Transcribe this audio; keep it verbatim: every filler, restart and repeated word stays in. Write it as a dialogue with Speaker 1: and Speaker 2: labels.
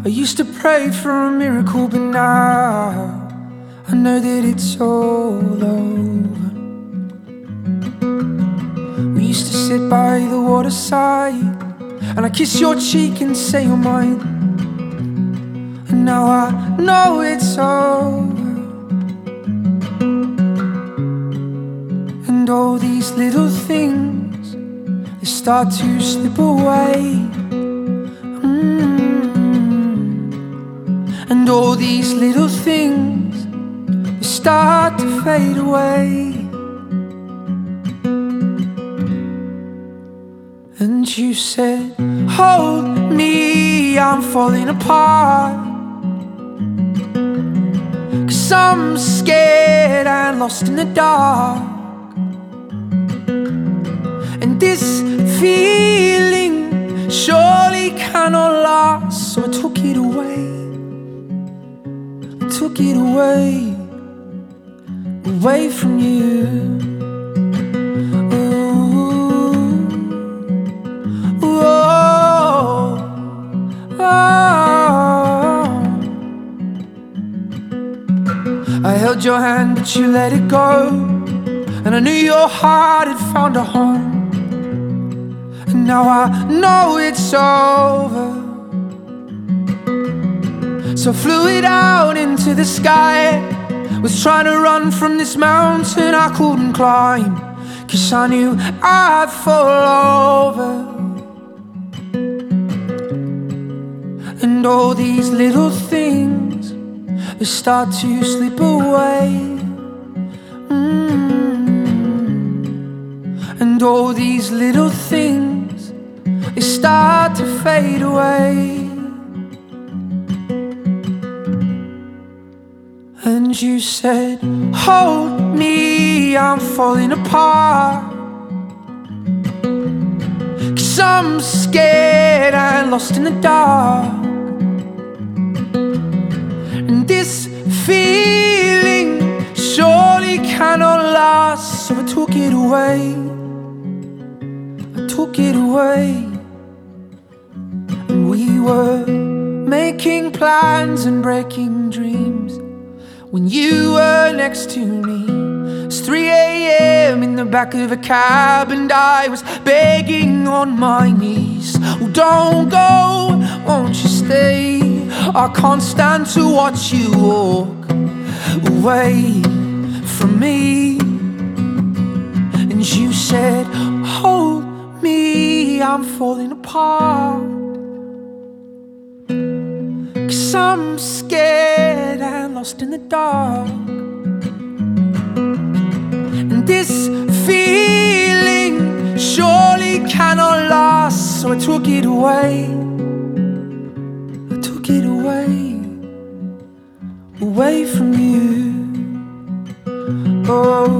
Speaker 1: used to pray for a miracle, but now I know that it's all over. We used to sit by the waterside, and I kiss your cheek and say you're mine. And now I know it's over. And all these little things, they start to slip away. mm. And all these little things, they start to fade away. And you said, hold me, I'm falling apart, 'cause I'm scared and lost in the dark. And this feeling surely cannot last, so I took it away. I took it away, away from you. I held your hand, but you let it go, and I knew your heart had found a home. And now I know it's over. So I flew it out into the sky, was trying to run from this mountain I couldn't climb, 'cause I knew I'd fall over. And all these little things, they start to slip away. mm. And all these little things, they start to fade away. And you said, hold me, I'm falling apart, 'cause I'm scared and lost in the dark. And this feeling surely cannot last, so I took it away. I took it away. And we were making plans and breaking dreams when you were next to me. It's three a m in the back of a cab, and I was begging on my knees, oh, don't go, won't you stay? I can't stand to watch you walk away from me. And you said, hold me, I'm falling apart, 'cause I'm scared and lost in the dark. And this feeling surely cannot last, so I took it away. I took it away, away from you. Oh.